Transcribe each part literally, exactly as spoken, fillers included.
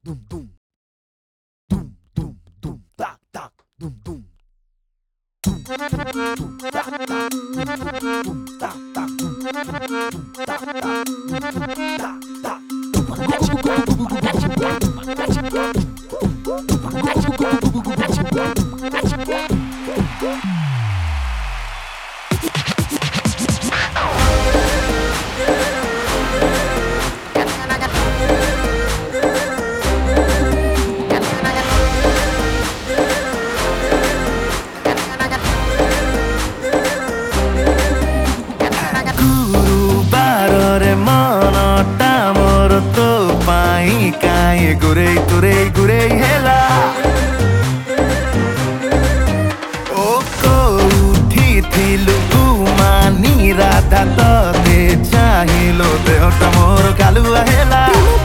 Dum dum dum dum dum tak tak dum dum dum tak tak dum tak tak dum tak tak tak tak. गुरे गुरे गुरे हेला ओ को उठी थिलु मानी राधा तते चाहिलो देहटा मोर कालुआ हेला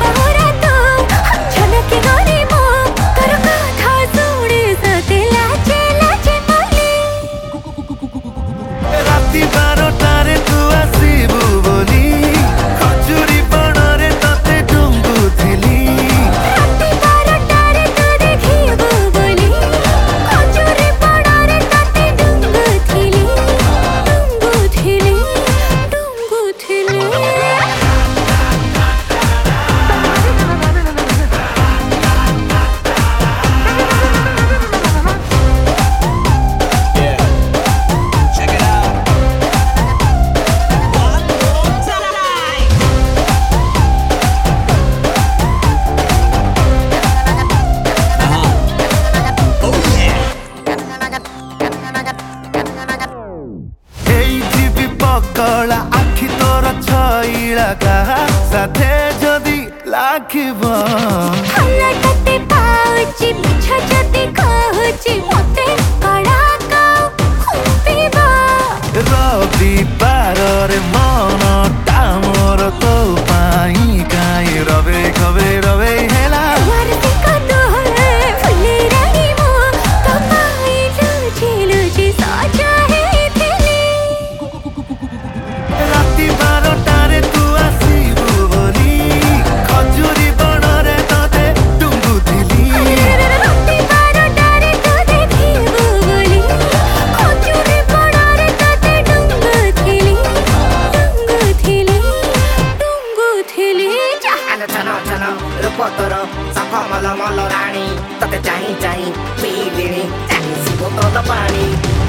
राती बारटारे तू आसीबु बोली खजुरी बणरे तते डुंगु थिली आखि तोर छईला कहा साथे जदी लाखिबो हल्लाटे पाउची मिछा जदी कहूची मते कड़ा का खुंपीबा रवि पाररे मन तामर तो पाई काई रवे खबे रवे हेला वारती कतो है फुले रही मो तो पाई लुची लुची सजा है थिली राती बारटारे तू आसीबु बोली खजुरी बणरे तते डुंगु थिली राती बारटारे तू देखिबु बोली खजुरी बणरे तते डुंगु थिली डुंगु थिली डुंगु थिली आलो चलो चलो रूप तोर सफ मल मल राणी तते चाही चाही पीलिणी चाही सिबो तो पानी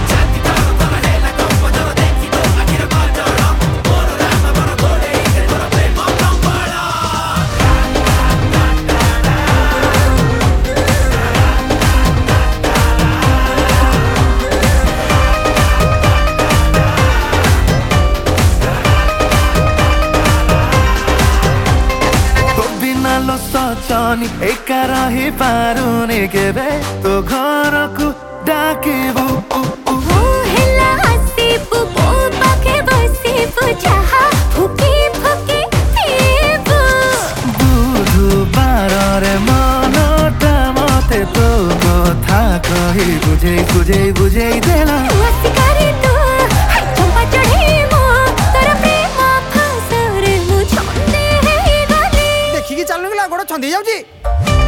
लो सचनी एका रही पारुनी केबे तो घर को डाकिबु ओ हेला हसीबु बो पाके बसीबु चाहा फुकी फुकी पीबु बुधबार रे मनटा मते तो कथा कही बुझे बुझे बुझे देला वसिकारी तो हाय चंपा चढ़ी मो तोर प्रेम फसरे मु छंदे हे गली देखिकी चालू गोड़ छंदी जाउची।